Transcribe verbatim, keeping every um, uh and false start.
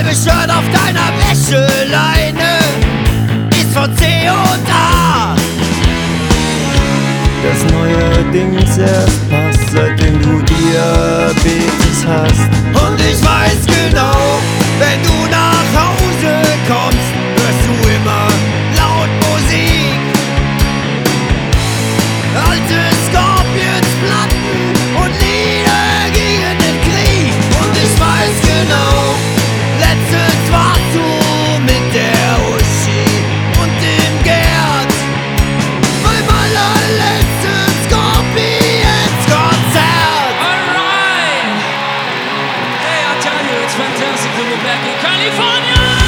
gelbe Shirt auf deiner Wäscheleine ist von C und A. Das neuerdings erst passt, seitdem du Diabetes hast. Und ich weiß genau, wenn du nach Hause kommst, hörst du immer laut Musik. Alte Scorpions-Platten und Lieder gegen den Krieg. Und ich weiß genau, letztens warst du mit der Uschi und dem Gerd beim allerletzten Scorpions-Konzert. Alright! Hey, I tell you, it's fantastic to be back in California!